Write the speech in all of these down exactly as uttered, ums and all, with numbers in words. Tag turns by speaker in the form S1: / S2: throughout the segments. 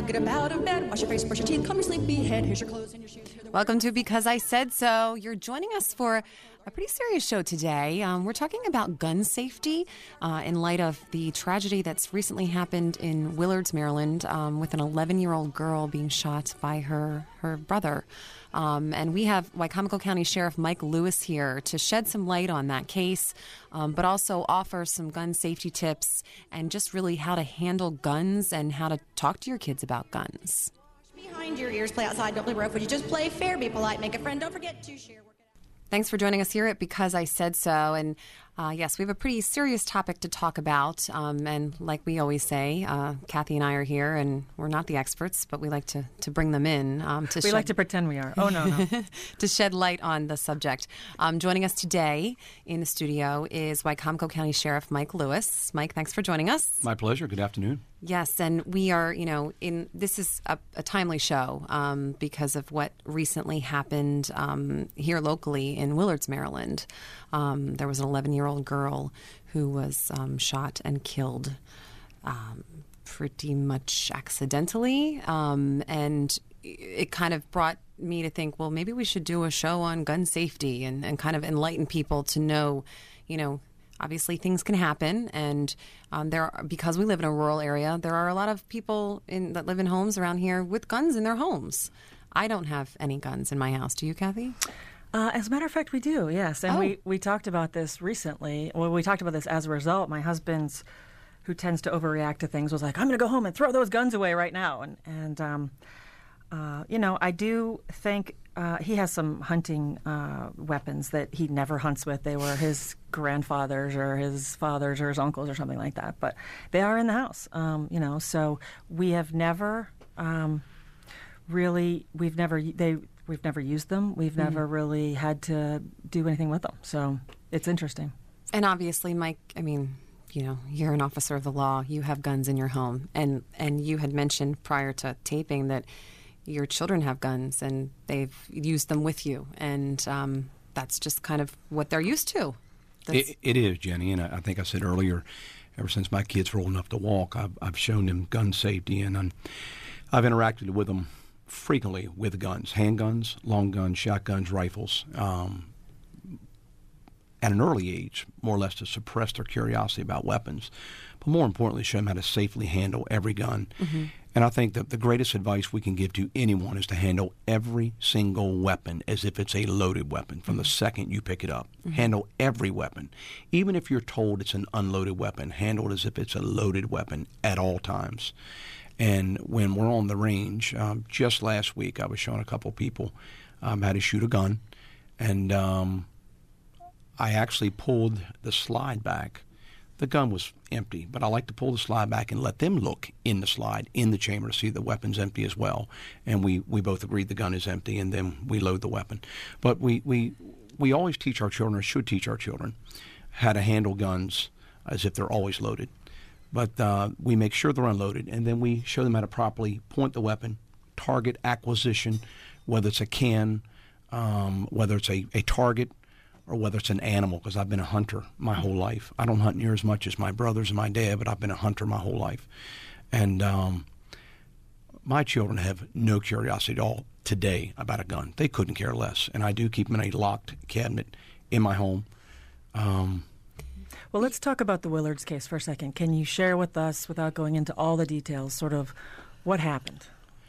S1: get up out of bed, wash your face, brush your teeth, comb your sleepy head. Here's your clothes and your shoes.
S2: Welcome to Because I Said So. You're joining us for a pretty serious show today. Um, we're talking about gun safety uh, in light of the tragedy that's recently happened in Willards, Maryland, um, with an eleven-year-old girl being shot by her her brother. Um, and we have Wicomico County Sheriff Mike Lewis here to shed some light on that case, um, but also offer some gun safety tips and just really how to handle guns and how to talk to your kids about guns.
S1: Behind your ears, play outside, don't play rough. Would you just play fair, be polite, make a friend, don't forget to share.
S2: Thanks for joining us here at Because I Said So. And uh, yes, we have a pretty serious topic to talk about. Um, and like we always say, uh, Kathy and I are here, and we're not the experts, but we like to, to bring them in. Um, to
S3: we
S2: shed...
S3: like to pretend we are. Oh, no, no.
S2: to shed light on the subject. Um, joining us today in the studio is Wicomico County Sheriff Mike Lewis. Mike, thanks for joining us.
S4: My pleasure. Good afternoon.
S2: Yes, and we are, you know, in this is a, a timely show um, because of what recently happened um, here locally in Willards, Maryland. Um, there was an eleven-year-old girl who was um, shot and killed um, pretty much accidentally, um, and it kind of brought me to think, well, maybe we should do a show on gun safety and, and kind of enlighten people to know, you know, obviously, things can happen, and um, there are, because we live in a rural area, there are a lot of people in, that live in homes around here with guns in their homes. I don't have any guns in my house. Do you, Kathy?
S3: Uh, as a matter of fact, we do, yes. And
S2: oh.
S3: we, we talked about this recently. Well, we talked about this as a result. My husband's, who tends to overreact to things, was like, I'm going to go home and throw those guns away right now. And, and um, uh, you know, I do think uh, he has some hunting uh, weapons that he never hunts with. They were his grandfather's or his father's or his uncle's or something like that. But they are in the house, um, you know. So we have never um, really, we've never, they, we've never used them. We've mm-hmm. never really had to do anything with them. So it's interesting.
S2: And obviously, Mike, I mean, you know, you're an officer of the law. You have guns in your home. And, and you had mentioned prior to taping that your children have guns and they've used them with you. And um, that's just kind of what they're used to.
S4: It, it is, Jenny. And I, I think I said earlier, ever since my kids were old enough to walk, I've, I've shown them gun safety. And I'm, I've interacted with them frequently with guns, handguns, long guns, shotguns, rifles, um, at an early age, more or less to suppress their curiosity about weapons, but more importantly, show them how to safely handle every gun. Mm-hmm. And I think that the greatest advice we can give to anyone is to handle every single weapon as if it's a loaded weapon from mm-hmm. the second you pick it up. Mm-hmm. Handle every weapon. Even if you're told it's an unloaded weapon, handle it as if it's a loaded weapon at all times. And when we're on the range, um, just last week I was showing a couple people um, how to shoot a gun, and um, I actually pulled the slide back. The gun was empty, but I like to pull the slide back and let them look in the slide, in the chamber, to see the weapon's empty as well. And we, we both agreed the gun is empty, and then we load the weapon. But we, we, we always teach our children, or should teach our children, how to handle guns as if they're always loaded. But uh, we make sure they're unloaded, and then we show them how to properly point the weapon, target acquisition, whether it's a can, um, whether it's a, a target, or whether it's an animal, because I've been a hunter my whole life. I don't hunt near as much as my brothers and my dad, but I've been a hunter my whole life. And um, my children have no curiosity at all today about a gun. They couldn't care less. And I do keep them in a locked cabinet in my home. Um,
S3: well, let's talk about the Willards case for a second. Can you share with us, without going into all the details, sort of what happened?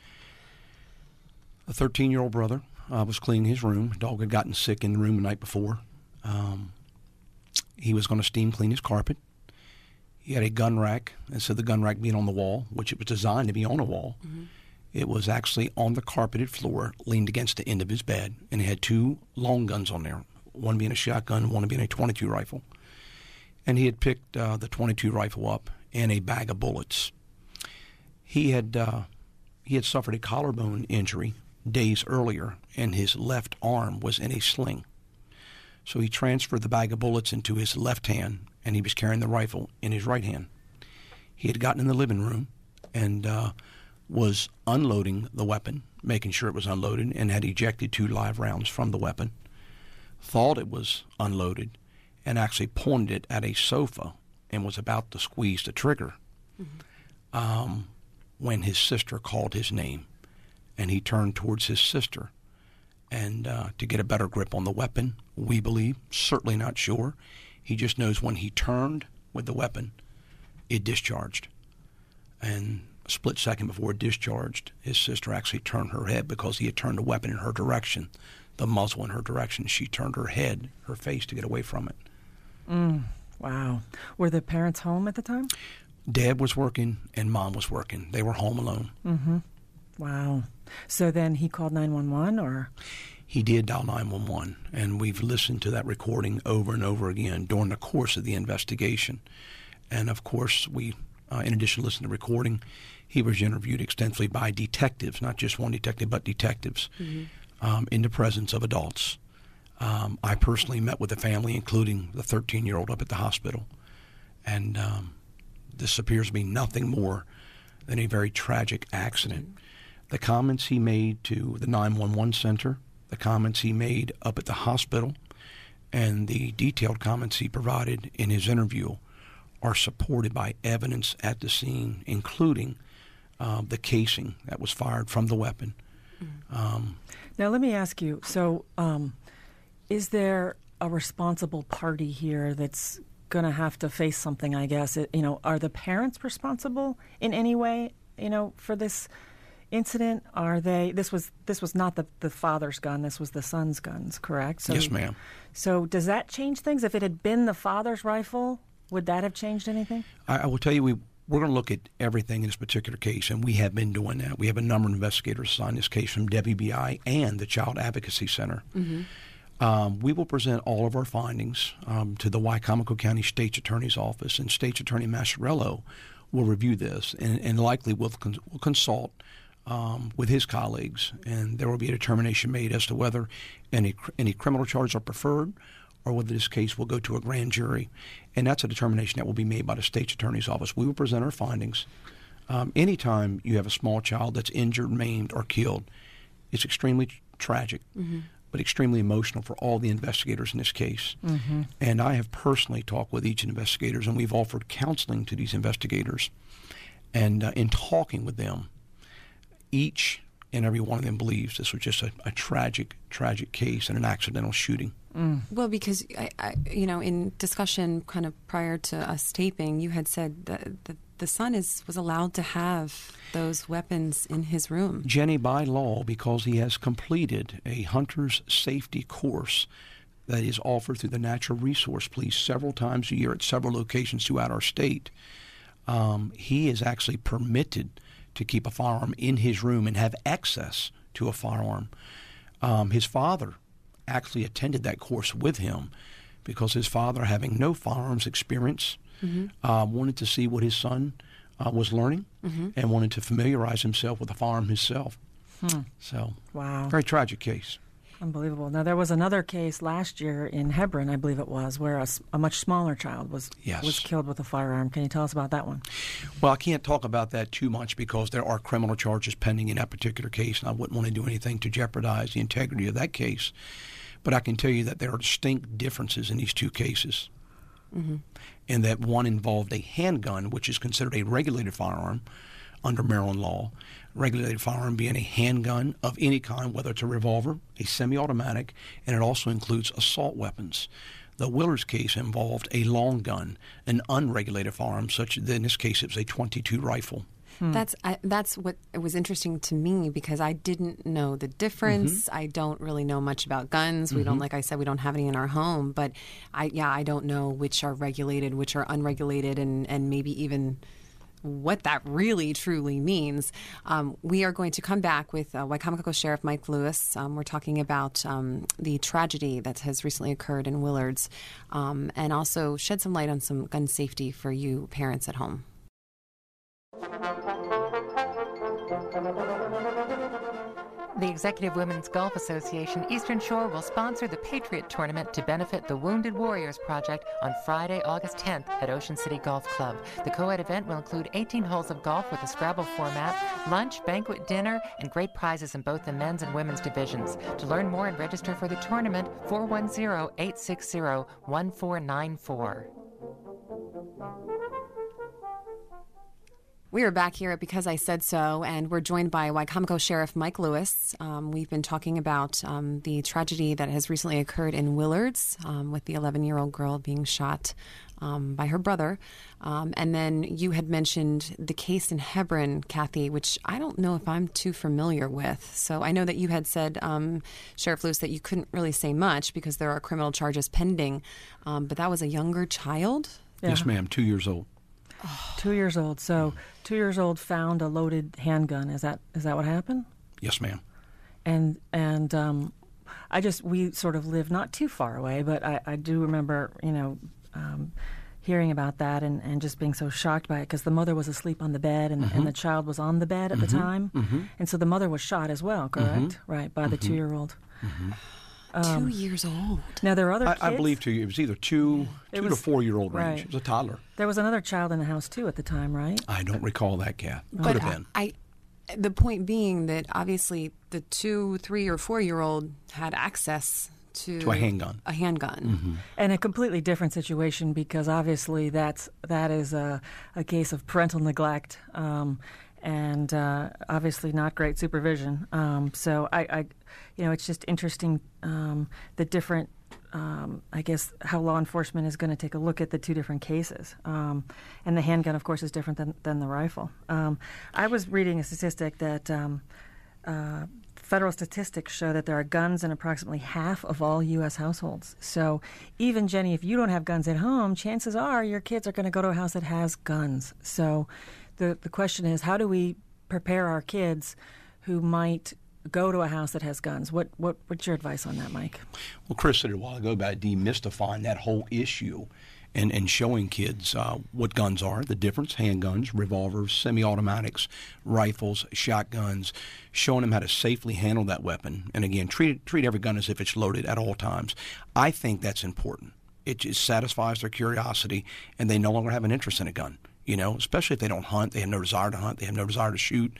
S4: A thirteen-year-old brother uh, was cleaning his room. Dog had gotten sick in the room the night before. Um, he was going to steam clean his carpet. He had a gun rack. Instead of the gun rack being on the wall, which it was designed to be on a wall, mm-hmm. it was actually on the carpeted floor, leaned against the end of his bed, and it had two long guns on there, one being a shotgun, one being a twenty-two rifle. And he had picked uh, the twenty-two rifle up and a bag of bullets. He had uh, he had suffered a collarbone injury days earlier, and his left arm was in a sling. So he transferred the bag of bullets into his left hand, and he was carrying the rifle in his right hand. He had gotten in the living room and uh, was unloading the weapon, making sure it was unloaded, and had ejected two live rounds from the weapon, thought it was unloaded, and actually pointed it at a sofa and was about to squeeze the trigger. Mm-hmm. Um, when his sister called his name, and he turned towards his sister. And uh, to get a better grip on the weapon, we believe, certainly not sure, he just knows when he turned with the weapon, it discharged. And a split second before it discharged, his sister actually turned her head because he had turned the weapon in her direction, the muzzle in her direction. She turned her head, her face, to get away from it.
S3: Mm, wow. Were the parents home at the time?
S4: Dad was working and Mom was working. They were home alone.
S3: Mm-hmm. Wow. So then he called nine one one, or?
S4: He did dial nine one one, and we've listened to that recording over and over again during the course of the investigation. And, of course, we, uh, in addition to listening to the recording, he was interviewed extensively by detectives, not just one detective, but detectives, mm-hmm. um, in the presence of adults. Um, I personally met with the family, including the thirteen-year-old up at the hospital. And um, this appears to be nothing more than a very tragic accident. Mm-hmm. The comments he made to the nine one one center, the comments he made up at the hospital, and the detailed comments he provided in his interview are supported by evidence at the scene, including uh, the casing that was fired from the weapon. Mm. Um,
S3: now, let me ask you, so um, is there a responsible party here that's going to have to face something, I guess? It, you know, are the parents responsible in any way, you know, for this incident? Are they, this was this was not the, the father's gun, this was the son's guns, correct? So,
S4: yes, ma'am.
S3: So does that change things? If it had been the father's rifle, would that have changed anything? I,
S4: I will tell you, we, we're going to look at everything in this particular case, and we have been doing that. We have a number of investigators assigned this case from W B I and the Child Advocacy Center. Mm-hmm. Um, we will present all of our findings um, to the Wicomico County State's Attorney's Office, and State's Attorney Masciarello will review this and, and likely will, con- will consult Um, with his colleagues, and there will be a determination made as to whether any any criminal charges are preferred or whether this case will go to a grand jury. And that's a determination that will be made by the state's attorney's office. We will present our findings. Um, anytime you have a small child that's injured, maimed, or killed, it's extremely t- tragic, mm-hmm. but extremely emotional for all the investigators in this case. Mm-hmm. And I have personally talked with each investigators, and we've offered counseling to these investigators. And uh, in talking with them, each and every one of them believes this was just a, a tragic, tragic case and an accidental shooting.
S2: Mm. Well, because, I, I, you know, in discussion kind of prior to us taping, you had said that the, the son is was allowed to have those weapons in his room.
S4: Jenny, by law, because he has completed a hunter's safety course that is offered through the Natural Resource Police several times a year at several locations throughout our state, um, he is actually permitted to keep a firearm in his room and have access to a firearm. Um, his father actually attended that course with him because his father, having no firearms experience, mm-hmm. uh, wanted to see what his son uh, was learning mm-hmm. and wanted to familiarize himself with the firearm himself. Hmm. So,
S3: wow,
S4: very tragic case.
S3: Unbelievable. Now, there was another case last year in Hebron, I believe it was, where a, a much smaller child was
S4: yes.
S3: was killed with a firearm. Can you tell us about that one?
S4: Well, I can't talk about that too much because there are criminal charges pending in that particular case, and I wouldn't want to do anything to jeopardize the integrity of that case. But I can tell you that there are distinct differences in these two cases, mm-hmm. and that one involved a handgun, which is considered a regulated firearm under Maryland law, regulated firearm being a handgun of any kind, whether it's a revolver, a semi-automatic, and it also includes assault weapons. The Willards case involved a long gun, an unregulated firearm, such as in this case it was a twenty-two rifle.
S2: Hmm. That's I, that's what was interesting to me because I didn't know the difference. Mm-hmm. I don't really know much about guns. We mm-hmm. don't, like I said, we don't have any in our home. But I, yeah, I don't know which are regulated, which are unregulated, and, and maybe even what that really truly means. Um, we are going to come back with uh, Wicomico Sheriff Mike Lewis. Um, we're talking about um, the tragedy that has recently occurred in Willards, um, and also shed some light on some gun safety for you parents at home.
S5: The Executive Women's Golf Association Eastern Shore will sponsor the Patriot Tournament to benefit the Wounded Warriors Project on Friday, August tenth at Ocean City Golf Club. The co-ed event will include eighteen holes of golf with a Scrabble format, lunch, banquet dinner, and great prizes in both the men's and women's divisions. To learn more and register for the tournament, four one zero, eight six zero, one four nine four.
S2: We are back here at Because I Said So, and we're joined by Wicomico Sheriff Mike Lewis. Um, we've been talking about um, the tragedy that has recently occurred in Willards um, with the eleven-year-old girl being shot um, by her brother. Um, and then you had mentioned the case in Hebron, Kathy, which I don't know if I'm too familiar with. So I know that you had said, um, Sheriff Lewis, that you couldn't really say much because there are criminal charges pending. Um, but that was a younger child?
S3: Yeah.
S4: Yes, ma'am, two years old.
S3: Oh. Two years old. So two years old found a loaded handgun. Is that is that what happened?
S4: Yes, ma'am.
S3: And and um, I just we sort of live not too far away, but I, I do remember you know um, hearing about that and, and just being so shocked by it because the mother was asleep on the bed and, mm-hmm. and the child was on the bed at mm-hmm. the time, mm-hmm. and so the mother was shot as well. Correct,
S4: mm-hmm.
S3: right, by the
S4: mm-hmm.
S3: two-year-old.
S2: Mm-hmm. Um, two years old.
S3: Now there are other
S4: I,
S3: kids.
S4: I believe two. It was either two,
S3: it
S4: two
S3: was,
S4: to four-year-old range.
S3: right.
S4: It was a toddler.
S3: There was another child in the house too at the time, right?
S4: I don't recall that, Kath. Could
S2: but
S4: have been.
S2: I, the point being that obviously the two, three, or four-year-old had access to,
S4: to a handgun.
S2: A handgun,
S4: mm-hmm.
S3: and a completely different situation because obviously that's that is a, a case of parental neglect. Um, and uh, obviously not great supervision. Um, so I, I, you know, it's just interesting um, the different, um, I guess, how law enforcement is going to take a look at the two different cases. Um, and the handgun, of course, is different than, than the rifle. Um, I was reading a statistic that um, uh, federal statistics show that there are guns in approximately half of all U S households. So even, Jenny, if you don't have guns at home, chances are your kids are going to go to a house that has guns. So The the question is, how do we prepare our kids who might go to a house that has guns? What what what's your advice on that, Mike?
S4: Well, Chris said a while ago about demystifying that whole issue and, and showing kids uh, what guns are, the difference, handguns, revolvers, semi-automatics, rifles, shotguns, showing them how to safely handle that weapon. And again, treat, treat every gun as if it's loaded at all times. I think that's important. It just satisfies their curiosity, and they no longer have an interest in a gun. You know, especially if they don't hunt, they have no desire to hunt, they have no desire to shoot.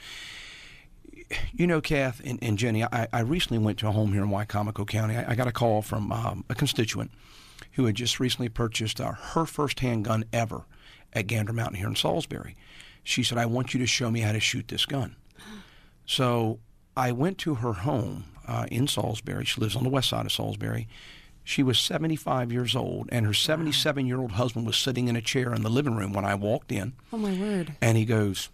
S4: You know, Kath and, and Jenny, I, I recently went to a home here in Wicomico County. I, I got a call from um, a constituent who had just recently purchased uh, her first handgun ever at Gander Mountain here in Salisbury. She said, I want you to show me how to shoot this gun. So I went to her home uh, in Salisbury. She lives on the west side of Salisbury. She was seventy-five years old, and her seventy-seven-year-old husband was sitting in a chair in the living room when I walked in.
S2: Oh, my word.
S4: And he goes,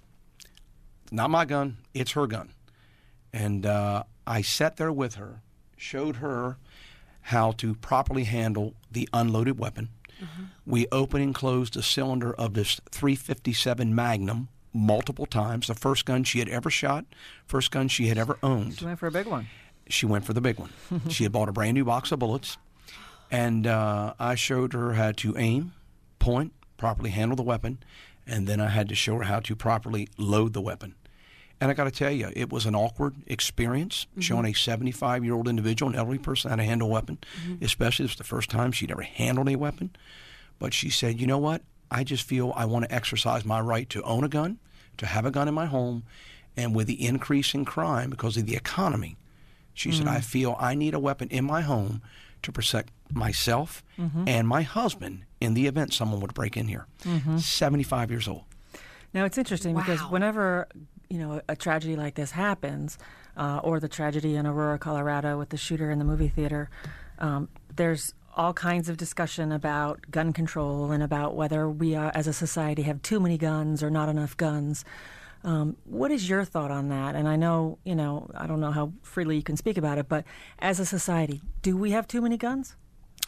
S4: not my gun, it's her gun. And uh, I sat there with her, showed her how to properly handle the unloaded weapon. Mm-hmm. We opened and closed the cylinder of this three fifty-seven Magnum multiple times, the first gun she had ever shot, first gun she had ever owned.
S3: She went for a big one.
S4: She went for the big one. She had bought a brand new box of bullets. And uh, I showed her how to aim, point, properly handle the weapon, and then I had to show her how to properly load the weapon. And I got to tell you, it was an awkward experience, mm-hmm. showing a seventy-five-year-old individual, an elderly person, how to handle a weapon, mm-hmm. especially if it's the first time she'd ever handled a weapon. But she said, you know what? I just feel I want to exercise my right to own a gun, to have a gun in my home, and with the increase in crime because of the economy, she mm-hmm. said, I feel I need a weapon in my home to protect myself mm-hmm. and my husband in the event someone would break in here. Mm-hmm. seventy-five years old.
S3: Now, it's interesting
S2: wow.
S3: because whenever, you know, a tragedy like this happens, uh, or the tragedy in Aurora, Colorado with the shooter in the movie theater, um, there's all kinds of discussion about gun control and about whether we are, as a society, have too many guns or not enough guns. Um, what is your thought on that? And I know, you know, I don't know how freely you can speak about it, but as a society, do we have too many guns?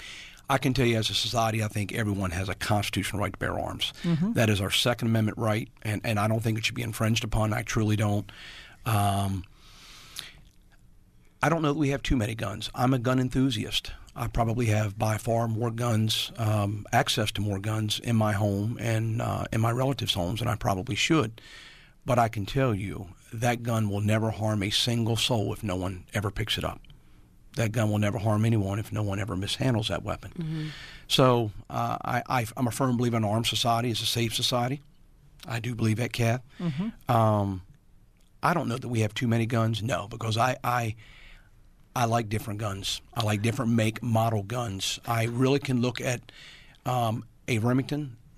S4: I can tell you as a society, I think everyone has a constitutional right to bear arms.
S3: Mm-hmm.
S4: That is our Second Amendment right, and, and I don't think it should be infringed upon. I truly don't. Um, I don't know that we have too many guns. I'm a gun enthusiast. I probably have by far more guns, um, access to more guns in my home and uh, in my relatives' homes than I probably should. But I can tell you that gun will never harm a single soul if no one ever picks it up. That gun will never harm anyone if no one ever mishandles that weapon. Mm-hmm. So uh, I, I, I'm a firm believer in an armed society is a safe society. I do believe that, Kath. Mm-hmm. Um, I don't know that we have too many guns. No, because I, I I like different guns. I like different make, model guns. I really can look at um, a Remington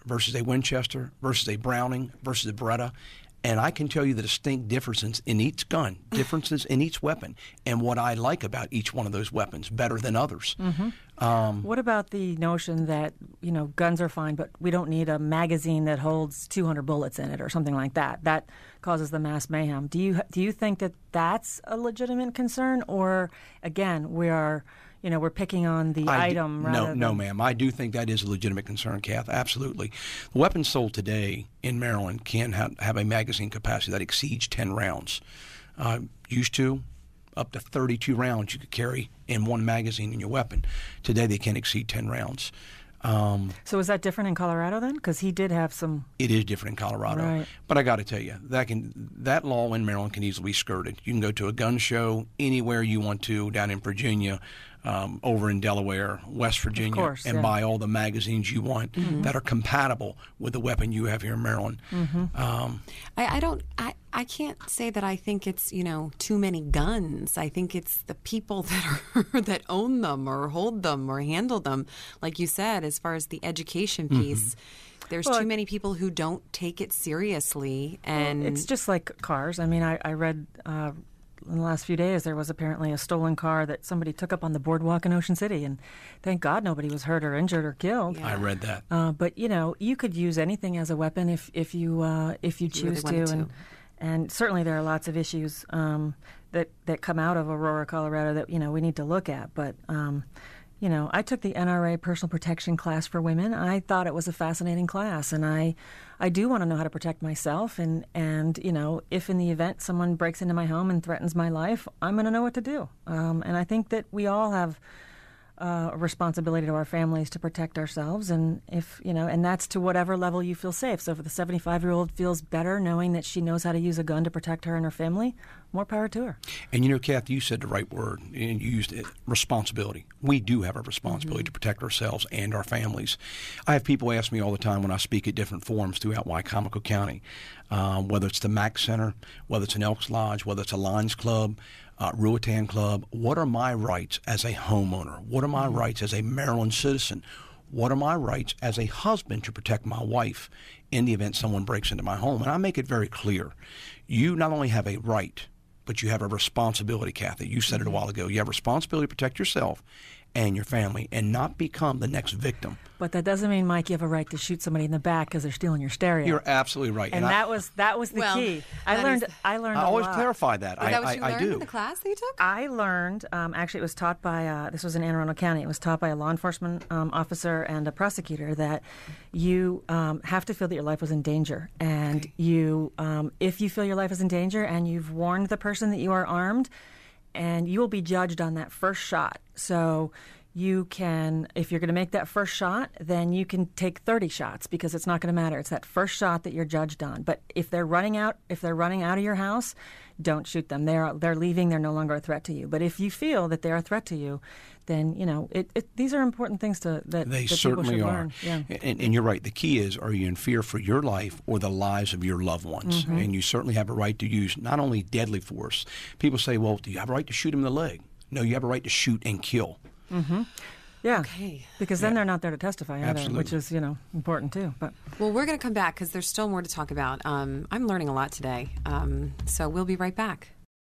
S4: versus a Winchester versus a Browning versus a Beretta. And I can tell you the distinct differences in each gun, differences in each weapon, and what I like about each one of those weapons better than others.
S3: Mm-hmm.
S4: Um,
S3: what about the notion that, you know, guns are fine, but we don't need a magazine that holds two hundred bullets in it or something like that? That causes the mass mayhem. Do you do you think that that's a legitimate concern, or again, we are, you know, we're picking on the
S4: I
S3: item
S4: do,
S3: rather
S4: no,
S3: than...
S4: No, ma'am. I do think that is a legitimate concern, Kath. Absolutely. The weapons sold today in Maryland can have, have a magazine capacity that exceeds ten rounds. Uh, used to, up to thirty-two rounds you could carry in one magazine in your weapon. Today they can't exceed ten rounds. Um,
S3: so is that different in Colorado then? Because he did have some...
S4: It is different in Colorado.
S3: Right.
S4: But I got to tell you, that can that law in Maryland can easily be skirted. You can go to a gun show anywhere you want to, down in Virginia, um, over in Delaware, West Virginia,
S3: course,
S4: and
S3: yeah.
S4: buy all the magazines you want mm-hmm. that are compatible with the weapon you have here in Maryland.
S3: Mm-hmm.
S4: Um,
S2: I, I don't. I, I can't say that I think it's, you know, too many guns. I think it's the people that are that own them or hold them or handle them. Like you said, as far as the education piece, mm-hmm. there's
S3: well,
S2: too many people who don't take it seriously. And
S3: it's just like cars. I mean, I, I read uh, in the last few days there was apparently a stolen car that somebody took up on the boardwalk in Ocean City, and thank God nobody was hurt or injured or killed.
S2: Yeah.
S4: I read that.
S3: Uh, but you know, you could use anything as a weapon if if you uh, if you
S2: You
S3: choose
S2: really wanted
S3: to, and
S2: to.
S3: and certainly there are lots of issues um, that that come out of Aurora, Colorado that you know we need to look at. But um, you know, I took the N R A personal protection class for women. I thought it was a fascinating class, and I I do want to know how to protect myself. And and you know, if in the event someone breaks into my home and threatens my life, I'm going to know what to do. Um, and I think that we all have Uh, a responsibility to our families to protect ourselves, and if you know, and that's to whatever level you feel safe. So if the seventy-five-year-old feels better knowing that she knows how to use a gun to protect her and her family, more power to her.
S4: And you know, Kath, you said the right word, and you used it, responsibility. We do have a responsibility mm-hmm. to protect ourselves and our families. I have people ask me all the time when I speak at different forums throughout Wicomico County, um, whether it's the Mack Center, whether it's an Elks Lodge, whether it's a Lions Club, Uh, Ruatan Club, what are my rights as a homeowner? What are my mm-hmm. rights as a Maryland citizen? What are my rights as a husband to protect my wife in the event someone breaks into my home? And I make it very clear. You not only have a right, but you have a responsibility, Kathy. You said mm-hmm. it a while ago. You have a responsibility to protect yourself and your family and not become the next victim.
S3: But that doesn't mean, Mike, you have a right to shoot somebody in the back because they're stealing your stereo.
S4: You're absolutely right.
S3: And,
S4: and
S3: that
S4: I,
S3: was that was the
S2: well,
S3: key. I learned.
S2: Is,
S3: I learned.
S4: I
S3: a
S4: always
S3: lot.
S4: clarify that.
S2: Is
S4: I,
S2: that what
S4: I,
S2: you
S4: I
S2: learned
S4: do.
S2: in the class that you took?
S3: I learned. Um, actually, it was taught by. Uh, this was in Anne Arundel County. It was taught by a law enforcement um, officer and a prosecutor that you um, have to feel that your life was in danger, and
S2: okay.
S3: you, um, if you feel your life is in danger, and you've warned the person that you are armed, and you will be judged on that first shot. So. You can, if you're going to make that first shot, then you can take thirty shots because it's not going to matter. It's that first shot that you're judged on. But if they're running out, if they're running out of your house, don't shoot them. They're they're leaving. They're no longer a threat to you. But if you feel that they're a threat to you, then you know it, it, these are important things to that,
S4: they
S3: that
S4: certainly
S3: people should
S4: are.
S3: learn. Yeah.
S4: And, and you're right. The key is: are you in fear for your life or the lives of your loved ones?
S3: Mm-hmm.
S4: And you certainly have a right to use not only deadly force. People say, "Well, do you have a right to shoot him in the leg?" No, you have a right to shoot and kill.
S3: Mm-hmm. Yeah,
S2: okay.
S3: Because then
S4: yeah.
S3: they're not there to testify either,
S4: Absolutely.
S3: which is you know important too. But
S2: Well, we're going to come back because there's still more to talk about. Um, I'm learning a lot today, um, so we'll be right back.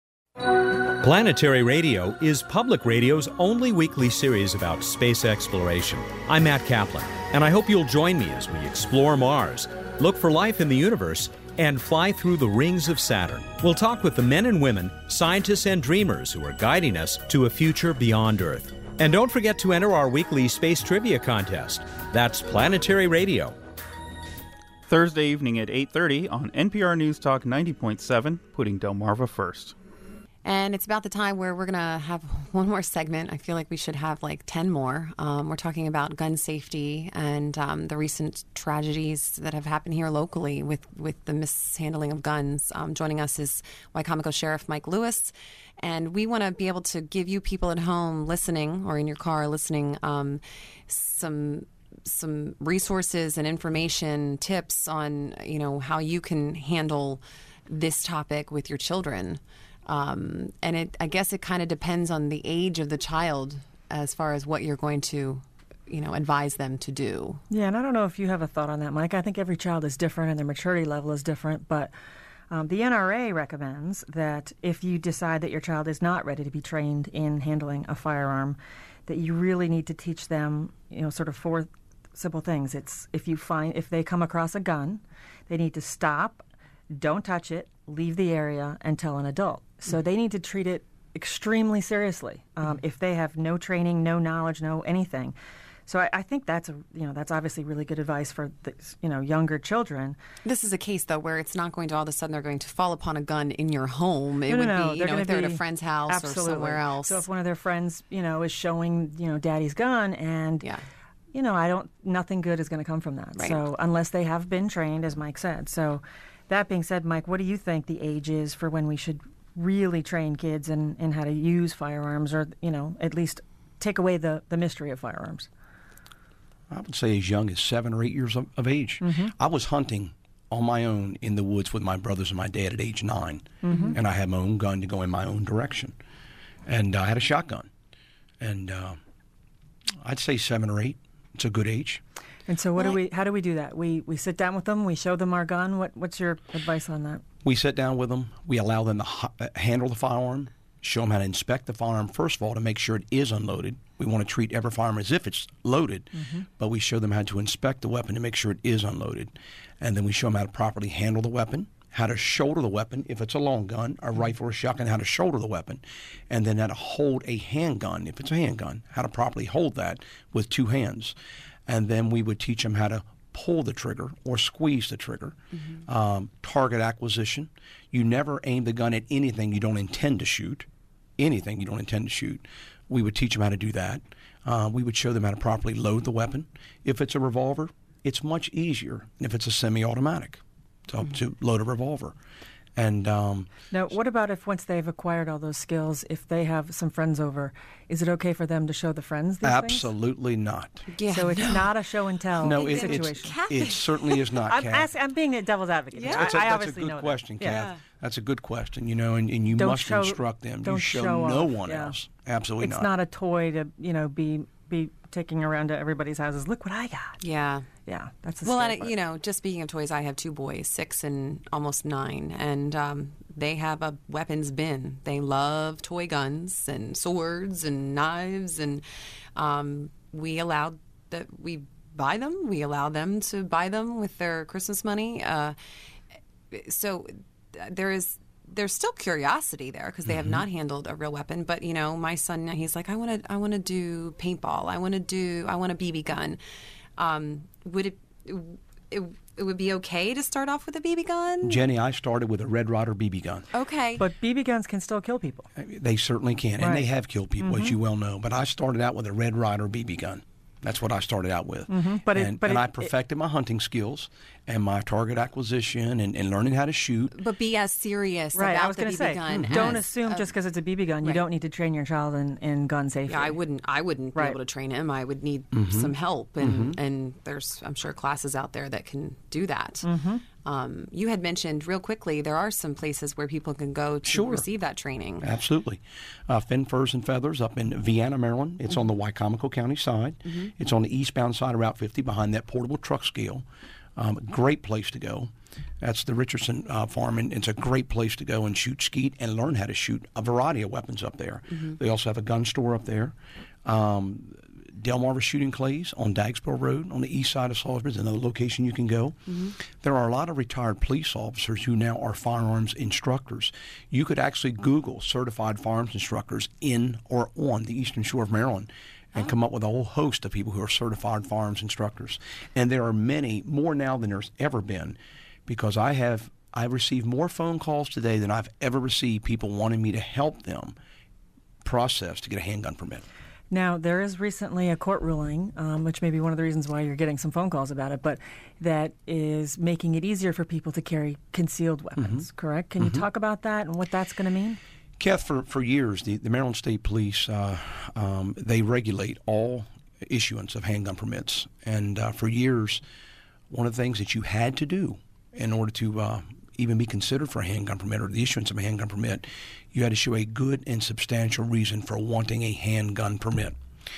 S6: Planetary Radio is public radio's only weekly series about space exploration. I'm Matt Kaplan, and I hope you'll join me as we explore Mars, look for life in the universe, and fly through the rings of Saturn. We'll talk with the men and women, scientists and dreamers who are guiding us to a future beyond Earth. And don't forget to enter our weekly space trivia contest. That's Planetary Radio.
S7: Thursday evening at eight thirty on N P R News Talk ninety point seven, putting Delmarva first.
S2: And it's about the time where we're going to have one more segment. I feel like we should have like ten more. Um, we're talking about gun safety and um, the recent tragedies that have happened here locally with, with the mishandling of guns. Um, joining us is Wicomico Sheriff Mike Lewis. And we want to be able to give you people at home listening or in your car listening um, some some resources and information, tips on, you know, how you can handle this topic with your children. Um, and it, I guess it kind of depends on the age of the child as far as what you're going to, you know, advise them to do.
S3: Yeah, and I don't know if you have a thought on that, Mike. I think every child is different and their maturity level is different, but um, the N R A recommends that if you decide that your child is not ready to be trained in handling a firearm, that you really need to teach them, you know, sort of four simple things. It's if you find, if they come across a gun, they need to stop, don't touch it, leave the area, and tell an adult. So mm-hmm. they need to treat it extremely seriously um, if they have no training, no knowledge, no anything. So I, I think that's a you know that's obviously really good advice for the, you know younger children.
S2: This is a case though where it's not going to all of a sudden they're going to fall upon a gun in your home. It
S3: no,
S2: would
S3: no, no.
S2: be you know if they're at a friend's house
S3: absolutely.
S2: or somewhere else.
S3: So if one of their friends you know is showing you know daddy's gun and
S2: yeah.
S3: you know I don't nothing good is going to come from that.
S2: Right.
S3: So unless they have been trained, as Mike said. So that being said, Mike, what do you think the age is for when we should really train kids in, in how to use firearms, or you know at least take away the, the mystery of firearms?
S4: I would say as young as seven or eight years of, of age. Mm-hmm. I was hunting on my own in the woods with my brothers and my dad at age nine, mm-hmm. and I had my own gun to go in my own direction, and I had a shotgun, and uh, I'd say seven or eight. It's a good age.
S3: And so, what well, do we? How do we do that? We we sit down with them. We show them our gun. What what's your advice on that?
S4: We sit down with them. We allow them to ha- handle the firearm. Show them how to inspect the firearm, first of all, to make sure it is unloaded. We want to treat every firearm as if it's loaded, mm-hmm. but we show them how to inspect the weapon to make sure it is unloaded. And then we show them how to properly handle the weapon, how to shoulder the weapon, if it's a long gun, a rifle or a shotgun, how to shoulder the weapon, and then how to hold a handgun, if it's a handgun, how to properly hold that with two hands. And then we would teach them how to pull the trigger or squeeze the trigger, mm-hmm. um, target acquisition. You never aim the gun at anything you don't intend to shoot. Anything you don't intend to shoot. We would teach them how to do that. Uh, we would show them how to properly load the weapon. If it's a revolver, it's much easier than if it's a semi-automatic to, mm-hmm. to load a revolver. And um,
S3: now, what about if once they've acquired all those skills, if they have some friends over, is it okay for them to show the friends these
S4: absolutely
S3: things?
S4: not.
S3: Yeah, so it's
S2: no.
S3: not a show and tell
S4: no, it,
S3: situation.
S4: It certainly is not.
S3: I'm,
S4: Kath.
S3: ask, I'm being a devil's advocate.
S2: Yeah.
S4: That's,
S3: I,
S4: a,
S3: I
S4: that's
S3: obviously
S4: a good
S3: know
S4: question,
S3: that.
S4: Kath.
S3: Yeah.
S4: That's a good question. You know, and, and you
S3: don't
S4: must
S3: show,
S4: instruct them.
S3: Don't
S4: you show,
S3: show
S4: no
S3: off.
S4: one
S3: yeah.
S4: else. Absolutely
S3: it's
S4: not.
S3: It's not a toy to you know be be taking around to everybody's houses. Look what I got.
S2: Yeah.
S3: Yeah, that's a
S2: well.
S3: scary
S2: And,
S3: part.
S2: you know, just speaking of toys, I have two boys, six and almost nine, and um, they have a weapons bin. They love toy guns and swords and knives, and um, we allowed that we buy them. We allow them to buy them with their Christmas money. Uh, so there is. There's still curiosity there because they have mm-hmm. not handled a real weapon. But you know, my son, he's like, I want to, I want to do paintball. I want to do, I want a B B gun. Um, would it, it, it would be okay to start off with a B B gun?
S4: Jenny, I started with a Red Ryder B B gun.
S2: Okay,
S3: but B B guns can still kill people.
S4: They certainly can,
S3: right.
S4: and they have killed people,
S3: mm-hmm.
S4: as you well know. But I started out with a Red Ryder B B gun. That's what I started out with.
S3: Mm-hmm. But it,
S4: and
S3: but
S4: and
S3: it,
S4: I perfected
S3: it,
S4: my hunting skills and my target acquisition and, and learning how to shoot.
S2: But be as serious
S3: right,
S2: about
S3: I was
S2: the
S3: gonna
S2: B B
S3: say,
S2: gun.
S3: Don't
S2: as,
S3: assume
S2: uh,
S3: just because it's a B B gun, you
S2: right.
S3: don't need to train your child in, in gun safety.
S2: Yeah, I wouldn't. I wouldn't
S3: right.
S2: be able to train him. I would need
S4: mm-hmm.
S2: some help, and
S4: mm-hmm.
S2: and there's I'm sure classes out there that can do that.
S3: Mm-hmm.
S2: Um, you had mentioned real quickly there are some places where people can go to
S4: sure.
S2: receive that training.
S4: Absolutely. Uh, Finn Furs and Feathers up in Vienna, Maryland. It's mm-hmm. on the Wycomico County side. Mm-hmm. It's on the eastbound side of Route fifty behind that portable truck scale. Um, great place to go. That's the Richardson uh, farm, and it's a great place to go and shoot skeet and learn how to shoot a variety of weapons up there. Mm-hmm. They also have a gun store up there. Um, Delmarva Shooting Clays on Dagsboro Road on the east side of Salisbury is another location you can go. Mm-hmm. There are a lot of retired police officers who now are firearms instructors. You could actually Google certified firearms instructors in or on the Eastern Shore of Maryland and oh. come up with a whole host of people who are certified firearms instructors. And there are many, more now than there's ever been, because I have I've received more phone calls today than I've ever received, people wanting me to help them process to get a handgun permit.
S3: Now, there is recently a court ruling, um, which may be one of the reasons why you're getting some phone calls about it, but that is making it easier for people to carry concealed weapons, mm-hmm. correct? Can mm-hmm. you talk about that and what that's going to mean?
S4: Kath, for, for years, the, the Maryland State Police, uh, um, they regulate all issuance of handgun permits. And uh, for years, one of the things that you had to do in order to uh, even be considered for a handgun permit or the issuance of a handgun permit, you had to show a good and substantial reason for wanting a handgun permit.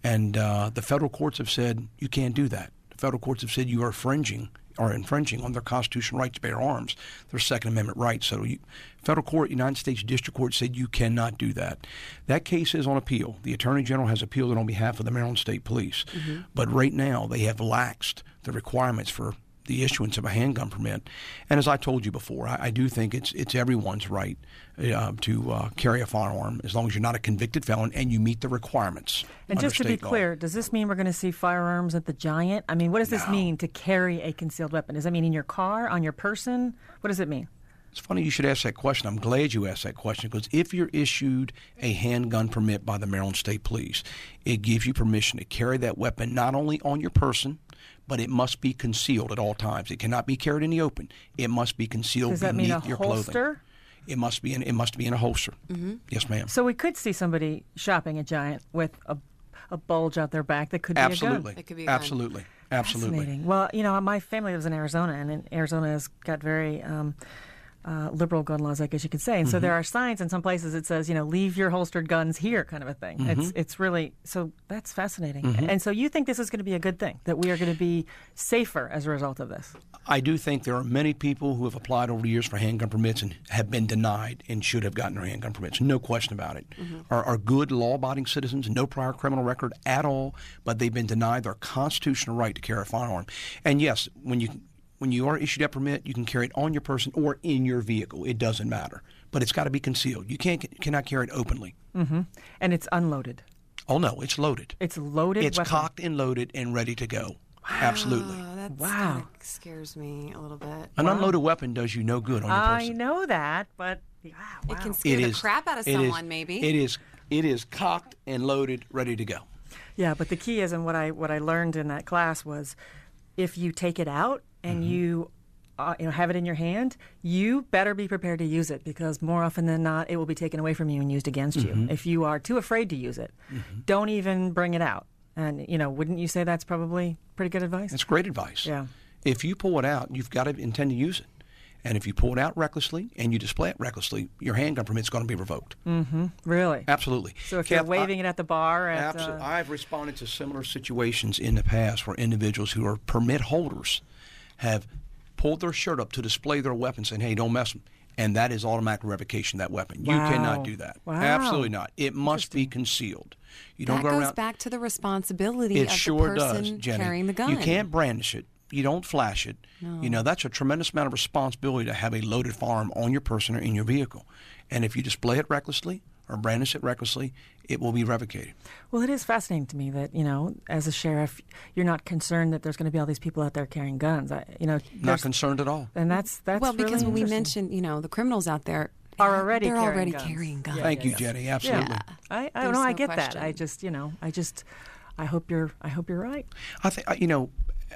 S4: And uh, the federal courts have said you can't do that. The federal courts have said you are infringing or infringing on their constitutional right to bear arms, their Second Amendment rights. So you, federal court, United States District Court said you cannot do that. That case is on appeal. The Attorney General has appealed it on behalf of the Maryland State Police. Mm-hmm. But right now they have laxed the requirements for the issuance of a handgun permit. And as I told you before, I, I do think it's it's everyone's right uh, to uh, carry a firearm as long as you're not a convicted felon and you meet the requirements.
S3: And just to be
S4: law.
S3: clear, does this mean we're going to see firearms at the Giant? I mean, what does this
S4: No.
S3: mean to carry a concealed weapon? Does that mean in your car, on your person? What does it mean?
S4: It's funny you should ask that question. I'm glad you asked that question because if you're issued a handgun permit by the Maryland State Police, it gives you permission to carry that weapon not only on your person, but it must be concealed at all times. It cannot be carried in the open. It must be concealed
S3: Does that
S4: beneath
S3: mean a
S4: your
S3: holster?
S4: clothing. It must be in. It must be in a holster. Mm-hmm. Yes, ma'am.
S3: So we could see somebody shopping at Giant with a, a bulge out their back that could
S4: Absolutely.
S3: be a gun.
S2: It could be a gun.
S4: Absolutely. Absolutely.
S3: Fascinating. Well, you know, my family lives in Arizona, and in Arizona has got very um, uh, liberal gun laws, I guess you could say. And so there are signs in some places that says, you know, leave your holstered guns here, kind of a thing.
S4: Mm-hmm.
S3: It's it's really so that's fascinating. And so you think this is going to be a good thing, that we are going to be safer as a result of this?
S4: I do think there are many people who have applied over the years for handgun permits and have been denied and should have gotten their handgun permits. No question about it. Mm-hmm. Are, are good law-abiding citizens, no prior criminal record at all, but they've been denied their constitutional right to carry a firearm. And yes, when you when you are issued that permit, you can carry it on your person or in your vehicle. It doesn't matter, but it's got to be concealed. You can't cannot carry it openly.
S3: Mm-hmm. And it's unloaded.
S4: Oh no, it's loaded.
S3: It's loaded.
S4: It's
S3: weapon.
S4: cocked and loaded and ready to go. Absolutely.
S2: Oh, that
S3: Wow.
S2: scares me a little bit.
S4: An
S3: Wow.
S4: unloaded weapon does you no good on your
S3: I
S4: person.
S3: know that, but wow, wow.
S2: It can scare
S4: It
S2: the
S4: is-
S2: crap out of
S4: it is-
S2: someone, maybe.
S4: It is it is cocked and loaded, ready to go.
S3: Yeah, but the key is, and what I what I learned in that class was, if you take it out and
S4: Mm-hmm.
S3: you, uh, you know, have it in your hand, you better be prepared to use it, because more often than not, it will be taken away from you and used against
S4: Mm-hmm.
S3: you. If you are too afraid to use it, don't even bring it out. And you know, wouldn't you say that's probably pretty good advice?
S4: That's great advice.
S3: Yeah.
S4: If you pull it out, you've got to intend to use it. And if you pull it out recklessly and you display it recklessly, your handgun permit's going to be revoked.
S3: Mm-hmm. Really?
S4: Absolutely.
S3: So if
S4: Kath,
S3: you're waving
S4: I,
S3: it at the bar, at,
S4: abso-
S3: uh,
S4: I've responded to similar situations in the past where individuals who are permit holders have pulled their shirt up to display their weapon, saying, "Hey, don't mess with me." And that is automatic revocation of that weapon. You
S3: Wow.
S4: cannot do that.
S3: Wow.
S4: Absolutely not. It must be concealed. You don't
S2: that
S4: go
S2: goes
S4: around.
S2: back to the responsibility
S4: It
S2: of
S4: sure
S2: the person
S4: does, Jenny.
S2: carrying the gun.
S4: You can't brandish it. You don't flash it.
S2: No.
S4: You know, that's a tremendous amount of responsibility to have a loaded firearm on your person or in your vehicle. And if you display it recklessly or brandish it recklessly, it will be revocated.
S3: Well, it is fascinating to me that, you know, as a sheriff, you're not concerned that there's going to be all these people out there carrying guns. I, you know,
S4: Not
S3: there's-
S4: concerned at all.
S3: and that's that's
S2: well, because
S3: really
S2: when we
S3: interesting.
S2: mentioned, you know, the criminals out there
S3: Are already
S2: they're
S3: carrying
S2: already
S3: guns.
S2: carrying guns.
S3: Yeah,
S4: Thank
S3: yeah,
S4: you,
S3: yeah.
S4: Jenny. Absolutely.
S3: Yeah. I, I
S2: There's
S3: don't know. I
S2: no
S3: get that.
S2: question.
S3: I just, you know, I just, I hope you're, I hope you're right.
S4: I think you know,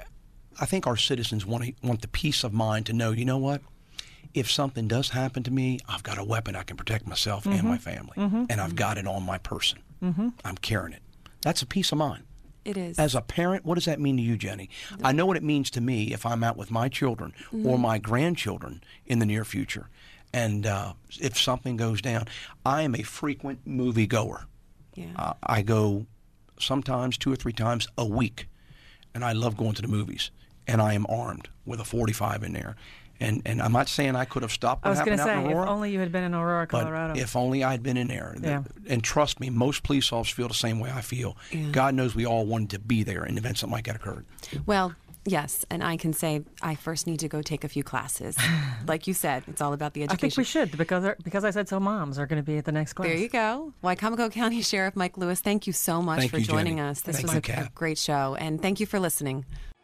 S4: I think our citizens want to, want the peace of mind to know, you know what? If something does happen to me, I've got a weapon I can protect myself and my family, and I've got it on my person. Mm-hmm. I'm carrying it. That's a peace of mind.
S2: It is.
S4: As a parent, what does that mean to you, Jenny? I know what it means to me if I'm out with my children or my grandchildren in the near future. And uh, if something goes down, I am a frequent movie goer.
S2: Yeah.
S4: Uh, I go sometimes two or three times a week, and I love going to the movies. And I am armed with a forty-five in there. And and I'm not saying I could have stopped
S3: I
S4: what
S3: was going
S4: happened
S3: to
S4: out
S3: say,
S4: in
S3: if
S4: Aurora.
S3: only you had been in Aurora,
S4: But
S3: Colorado.
S4: if only I'd been in there.
S3: Yeah.
S4: And trust me, most police officers feel the same way I feel.
S2: Yeah.
S4: God knows we all wanted to be there in the event something like that occurred.
S2: Well, yes, and I can say I first need to go take a few classes. Like you said, it's all about the
S3: I
S2: education.
S3: think we should, because they're- because I said so. Moms are going to be at the next class.
S2: There you go. Wycomico County Sheriff Mike Lewis, thank you so much
S4: Thank
S2: for
S4: you,
S2: joining
S4: Jenny.
S2: us. This
S4: Thank
S2: was
S4: you,
S2: a, a
S4: Kat.
S2: great show, and thank you for listening.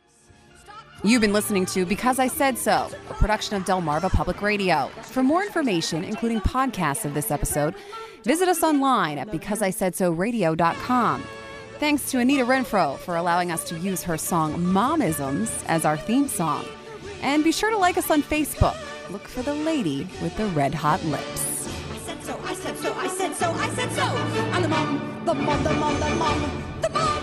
S2: You've been listening to Because I Said So, a production of Delmarva Public Radio. For more information, including podcasts of this episode, visit us online at because I said so radio dot com. Thanks to Anita Renfro for allowing us to use her song Momisms as our theme song. And be sure to like us on Facebook. Look for the lady with the red hot lips.
S1: I said so, I said so, I said so, I said so. I'm the mom, the mom, the mom, the mom, the mom.